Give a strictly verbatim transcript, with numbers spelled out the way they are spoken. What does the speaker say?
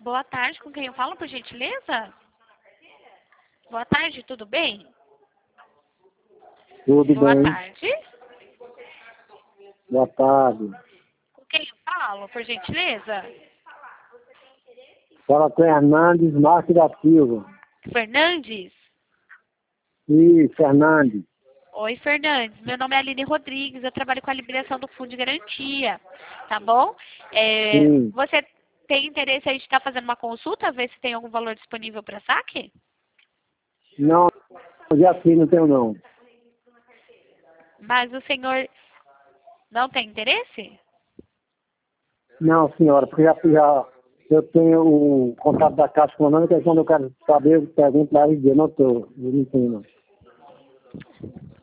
boa tarde. Com quem eu falo, por gentileza? Boa tarde, tudo bem? Tudo Boa bem. tarde. Boa tarde. Com quem eu falo, por gentileza? Fala com Hernandes Marques da Silva. Fernandes? Isso, Fernandes. Oi, Fernandes. Meu nome é Aline Rodrigues. Eu trabalho com a liberação do Fundo de Garantia. Tá bom? É, Sim. você tem interesse aí de estar fazendo uma consulta, ver se tem algum valor disponível para saque? Não, já fiz, não tenho não. Mas o senhor não tem interesse? Não, senhora, porque já, já eu tenho o contato da Caixa Econômica e quando eu quero saber, eu pergunto lá e digo, não estou, eu não tenho não.